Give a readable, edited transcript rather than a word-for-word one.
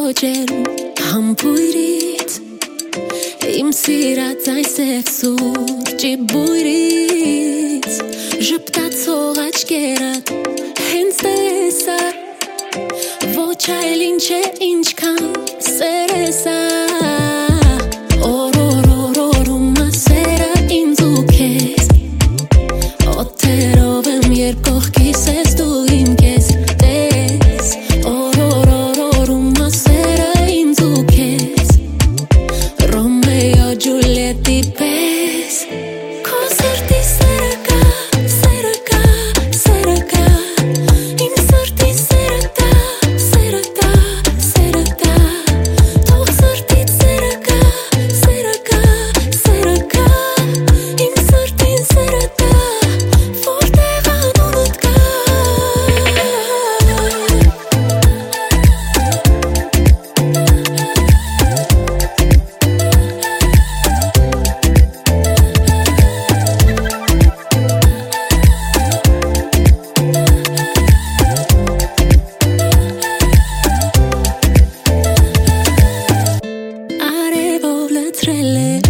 քոջերում համբույրից իմ սիրած այս է սուրճի բույրից ժպտացող աչքերդ հենց տեսա ոչ այլ ինչ է ինչքան սեր է սա օրորորորում ասերը ինձ ու քեզ օդերով եմ երբ կողքիս ես դու իմ քեզ տես օրորորորում ասերը ինձ ու քեզ Ռոմեո Ջուլիետի պես քո սրտի սերը կա սերը կա սերը կա իմ սրտի սերը տա սերը տա սերը տա թող սրտից սերը կա սերը կա սերը կա իմ սրտին սերը տա որտեղ անունդ կա Արևով լցրել է